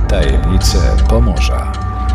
Tajemnice Pomorza.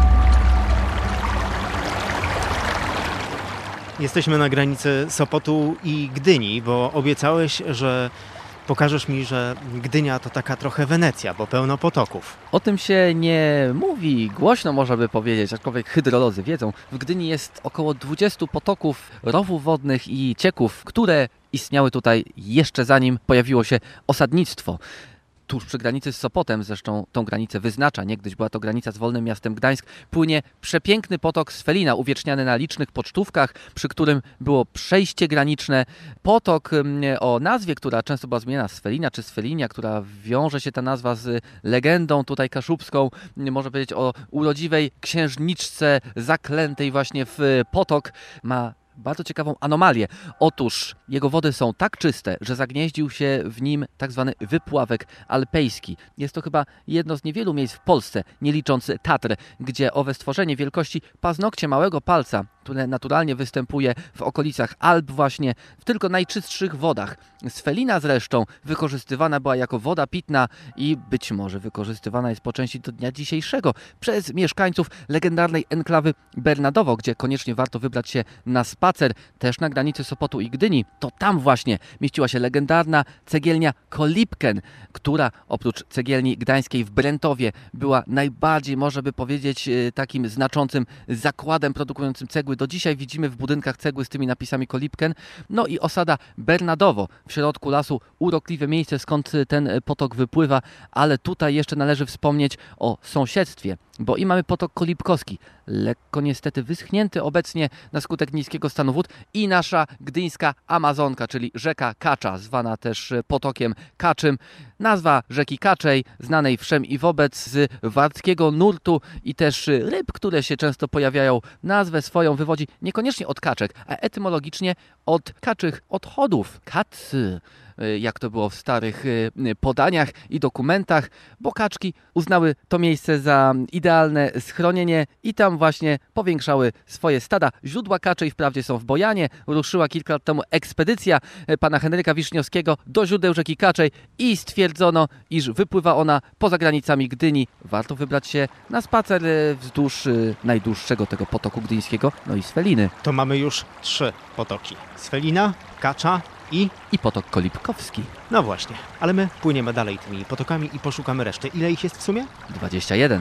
Jesteśmy na granicy Sopotu i Gdyni, bo obiecałeś, że pokażesz mi, że Gdynia to taka trochę Wenecja, bo pełno potoków. O tym się nie mówi głośno, można by powiedzieć, aczkolwiek hydrolodzy wiedzą. W Gdyni jest około 20 potoków, rowów wodnych i cieków, które istniały tutaj jeszcze zanim pojawiło się osadnictwo. Tuż przy granicy z Sopotem, zresztą tą granicę wyznacza, niegdyś była to granica z wolnym miastem Gdańsk, płynie przepiękny potok Sfelina, uwieczniany na licznych pocztówkach, przy którym było przejście graniczne. Potok o nazwie, która często była zmieniana, Sfelina czy Sfelinia, która wiąże się ta nazwa z legendą tutaj kaszubską, można powiedzieć o urodziwej księżniczce zaklętej właśnie w potok, ma bardzo ciekawą anomalię. Otóż jego wody są tak czyste, że zagnieździł się w nim tak zwany wypławek alpejski. Jest to chyba jedno z niewielu miejsc w Polsce, nie licząc Tatr, gdzie owe stworzenie wielkości paznokcie małego palca, które naturalnie występuje w okolicach Alp właśnie w tylko najczystszych wodach. Sfelina zresztą wykorzystywana była jako woda pitna i być może wykorzystywana jest po części do dnia dzisiejszego przez mieszkańców legendarnej enklawy Bernadowo, gdzie koniecznie warto wybrać się na spacer, też na granicy Sopotu i Gdyni. To tam właśnie mieściła się legendarna cegielnia Kolipken, która oprócz cegielni gdańskiej w Brętowie była najbardziej, można by powiedzieć, takim znaczącym zakładem produkującym cegły. Do dzisiaj widzimy w budynkach cegły z tymi napisami Kolipken. No i osada Bernadowo w środku lasu, urokliwe miejsce, skąd ten potok wypływa, ale tutaj jeszcze należy wspomnieć o sąsiedztwie, bo i mamy potok Kolipkowski, lekko niestety wyschnięty obecnie na skutek niskiego stanu wód, i nasza gdyńska Amazonka, czyli rzeka Kacza, zwana też potokiem Kaczym. Nazwa rzeki Kaczej, znanej wszem i wobec z wartkiego nurtu i też ryb, które się często pojawiają, nazwę swoją wywodzi niekoniecznie od kaczek, a etymologicznie od kaczych odchodów. Kacy, jak to było w starych podaniach i dokumentach, bo kaczki uznały to miejsce za idealne schronienie i tam właśnie powiększały swoje stada. Źródła kaczej wprawdzie są w Bojanie. Ruszyła kilka lat temu ekspedycja pana Henryka Wiśniowskiego do źródeł rzeki Kaczej i stwierdzono, iż wypływa ona poza granicami Gdyni. Warto wybrać się na spacer wzdłuż najdłuższego tego potoku gdyńskiego, no i Sfeliny. To mamy już 3 potoki. Sfelina, Kacza i potok Kolipkowski. No właśnie, ale my płyniemy dalej tymi potokami i poszukamy reszty. Ile ich jest w sumie? 21.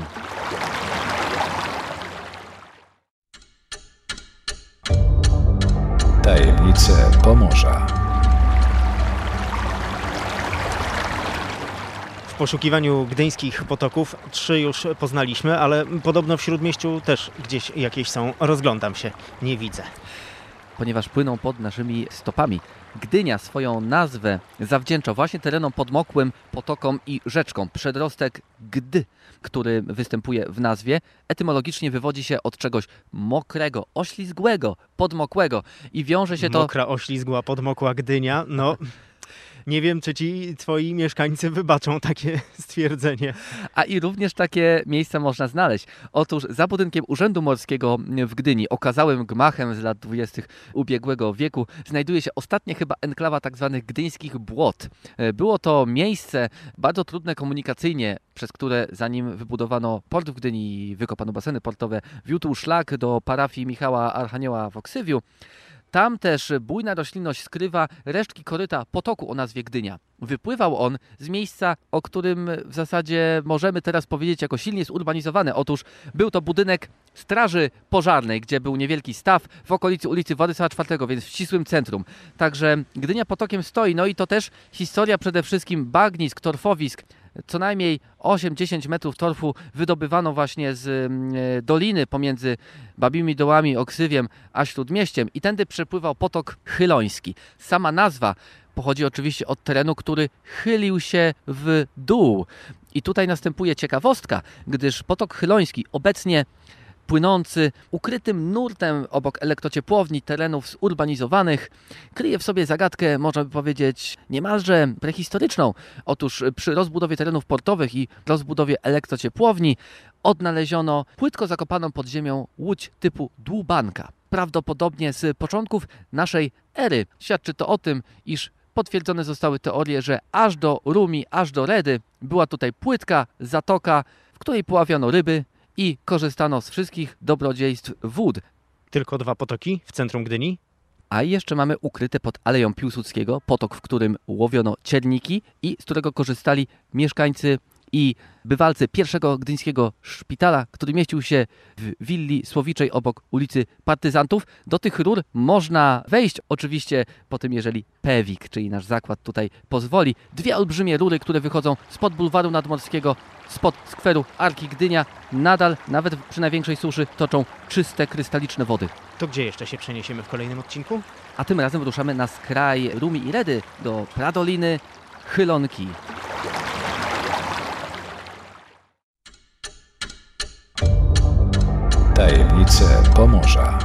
Tajemnice Pomorza. W poszukiwaniu gdyńskich potoków 3 już poznaliśmy, ale podobno w Śródmieściu też gdzieś jakieś są. Rozglądam się, nie widzę. Ponieważ płyną pod naszymi stopami. Gdynia swoją nazwę zawdzięcza właśnie terenom podmokłym, potokom i rzeczkom. Przedrostek gdy, który występuje w nazwie, etymologicznie wywodzi się od czegoś mokrego, oślizgłego, podmokłego i wiąże się to... Mokra, oślizgła, podmokła Gdynia, no... Nie wiem, czy ci twoi mieszkańcy wybaczą takie stwierdzenie. A i również takie miejsca można znaleźć. Otóż za budynkiem Urzędu Morskiego w Gdyni, okazałym gmachem z lat 20. ubiegłego wieku, znajduje się ostatnia chyba enklawa tak zwanych gdyńskich błot. Było to miejsce bardzo trudne komunikacyjnie, przez które zanim wybudowano port w Gdyni i wykopano baseny portowe, wiódł szlak do parafii Michała Archanioła w Oksywiu. Tam też bujna roślinność skrywa resztki koryta potoku o nazwie Gdynia. Wypływał on z miejsca, o którym w zasadzie możemy teraz powiedzieć jako silnie zurbanizowane. Otóż był to budynek Straży Pożarnej, gdzie był niewielki staw w okolicy ulicy Władysława IV, więc w ścisłym centrum. Także Gdynia potokiem stoi, no i to też historia przede wszystkim bagnisk, torfowisk. Co najmniej 8-10 metrów torfu wydobywano właśnie z doliny pomiędzy Babimi Dołami, Oksywiem a Śródmieściem i tędy przepływał potok Chyloński. Sama nazwa pochodzi oczywiście od terenu, który chylił się w dół. I tutaj następuje ciekawostka, gdyż potok Chyloński obecnie płynący ukrytym nurtem obok elektrociepłowni terenów zurbanizowanych, kryje w sobie zagadkę, można by powiedzieć, niemalże prehistoryczną. Otóż przy rozbudowie terenów portowych i rozbudowie elektrociepłowni odnaleziono płytko zakopaną pod ziemią łódź typu dłubanka. Prawdopodobnie z początków naszej ery. Świadczy to o tym, iż potwierdzone zostały teorie, że aż do Rumi, aż do Redy była tutaj płytka, zatoka, w której poławiano ryby i korzystano z wszystkich dobrodziejstw wód. Tylko 2 potoki w centrum Gdyni? A jeszcze mamy ukryte pod Aleją Piłsudskiego potok, w którym łowiono cierniki i z którego korzystali mieszkańcy i bywalcy pierwszego gdyńskiego szpitala, który mieścił się w willi Słowiczej obok ulicy Partyzantów. Do tych rur można wejść oczywiście po tym, jeżeli PEWiK, czyli nasz zakład tutaj pozwoli. 2 olbrzymie rury, które wychodzą spod bulwaru nadmorskiego, spod skweru Arki Gdynia. Nadal, nawet przy największej suszy, toczą czyste, krystaliczne wody. To gdzie jeszcze się przeniesiemy w kolejnym odcinku? A tym razem ruszamy na skraj Rumi i Redy do Pradoliny, Chylonki. Tajemnice Pomorza.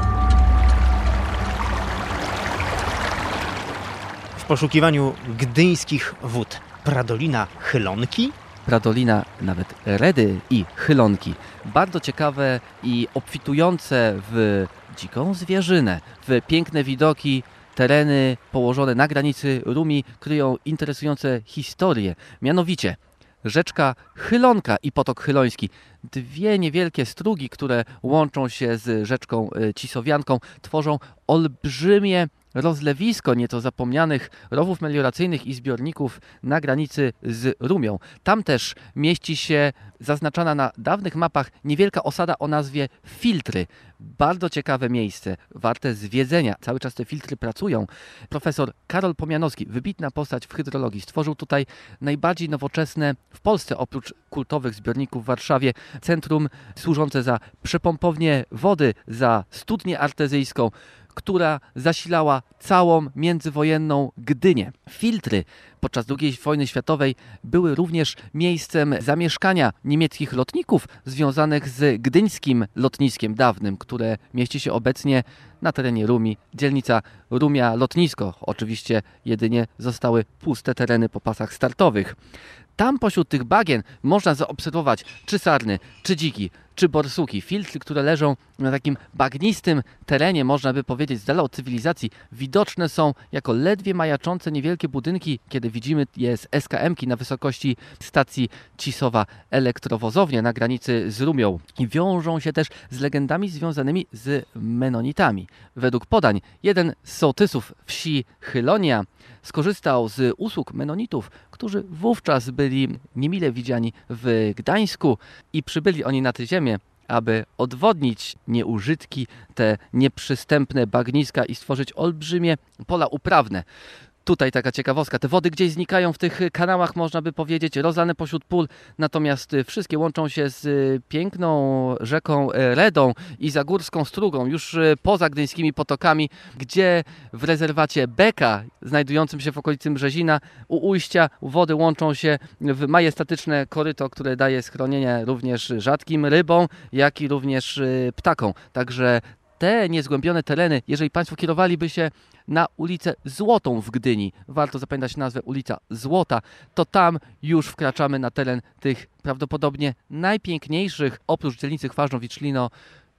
W poszukiwaniu gdyńskich wód Pradolina, Chylonki? Pradolina, nawet Redy i Chylonki. Bardzo ciekawe i obfitujące w dziką zwierzynę, w piękne widoki, tereny położone na granicy Rumi kryją interesujące historie. Mianowicie rzeczka Chylonka i potok Chyloński. 2 niewielkie strugi, które łączą się z rzeczką Cisowianką, tworzą olbrzymie rozlewisko nieco zapomnianych rowów melioracyjnych i zbiorników na granicy z Rumią. Tam też mieści się zaznaczona na dawnych mapach niewielka osada o nazwie Filtry. Bardzo ciekawe miejsce, warte zwiedzenia. Cały czas te filtry pracują. Profesor Karol Pomianowski, wybitna postać w hydrologii, stworzył tutaj najbardziej nowoczesne w Polsce, oprócz kultowych zbiorników w Warszawie, centrum służące za przepompownię wody, za studnię artezyjską, która zasilała całą międzywojenną Gdynię. Filtry podczas II wojny światowej były również miejscem zamieszkania niemieckich lotników związanych z gdyńskim lotniskiem dawnym, które mieści się obecnie na terenie Rumi, dzielnica Rumia Lotnisko. Oczywiście jedynie zostały puste tereny po pasach startowych. Tam pośród tych bagien można zaobserwować czy sarny, czy dziki, czy borsuki. Filtry, które leżą na takim bagnistym terenie, można by powiedzieć, z dala od cywilizacji, widoczne są jako ledwie majaczące niewielkie budynki, kiedy widzimy je z SKM-ki na wysokości stacji Cisowa elektrowozownia na granicy z Rumią. I wiążą się też z legendami związanymi z menonitami. Według podań, jeden z sołtysów wsi Chylonia skorzystał z usług menonitów, którzy wówczas byli niemile widziani w Gdańsku i przybyli oni na tę ziemię, aby odwodnić nieużytki, te nieprzystępne bagniska i stworzyć olbrzymie pola uprawne. Tutaj taka ciekawostka, te wody gdzieś znikają w tych kanałach, można by powiedzieć, rozlane pośród pól, natomiast wszystkie łączą się z piękną rzeką Redą i Zagórską Strugą, już poza gdyńskimi potokami, gdzie w rezerwacie Beka, znajdującym się w okolicy Brzezina, u ujścia wody łączą się w majestatyczne koryto, które daje schronienie również rzadkim rybom, jak i również ptakom. Także te niezgłębione tereny, jeżeli Państwo kierowaliby się na ulicę Złotą w Gdyni, warto zapamiętać nazwę ulica Złota, to tam już wkraczamy na teren tych prawdopodobnie najpiękniejszych, oprócz dzielnicy Chwarzno-Wiczlino,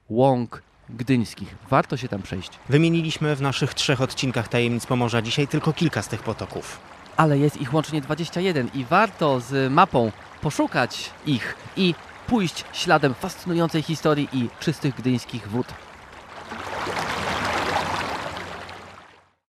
łąk gdyńskich. Warto się tam przejść. Wymieniliśmy w naszych 3 odcinkach Tajemnic Pomorza dzisiaj tylko kilka z tych potoków. Ale jest ich łącznie 21 i warto z mapą poszukać ich i pójść śladem fascynującej historii i czystych gdyńskich wód.